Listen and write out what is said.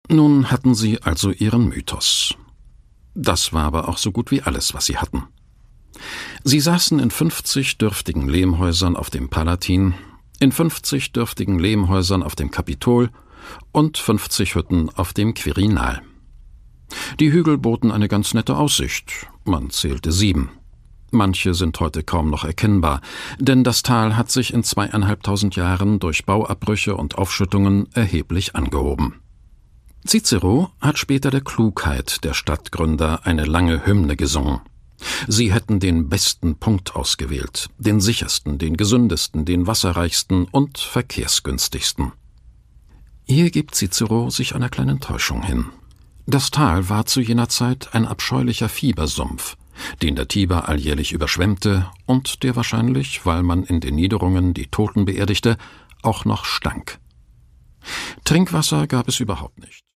Nun hatten sie also ihren Mythos. Das war aber auch so gut wie alles, was sie hatten. Sie saßen in 50 dürftigen Lehmhäusern auf dem Palatin, in 50 dürftigen Lehmhäusern auf dem Kapitol und 50 Hütten auf dem Quirinal. Die Hügel boten eine ganz nette Aussicht. Man zählte 7. Manche sind heute kaum noch erkennbar, denn das Tal hat sich in 2500 Jahren durch Bauabbrüche und Aufschüttungen erheblich angehoben. Cicero hat später der Klugheit der Stadtgründer eine lange Hymne gesungen. Sie hätten den besten Punkt ausgewählt, den sichersten, den gesündesten, den wasserreichsten und verkehrsgünstigsten. Hier gibt Cicero sich einer kleinen Täuschung hin. Das Tal war zu jener Zeit ein abscheulicher Fiebersumpf, den der Tiber alljährlich überschwemmte und der wahrscheinlich, weil man in den Niederungen die Toten beerdigte, auch noch stank. Trinkwasser gab es überhaupt nicht.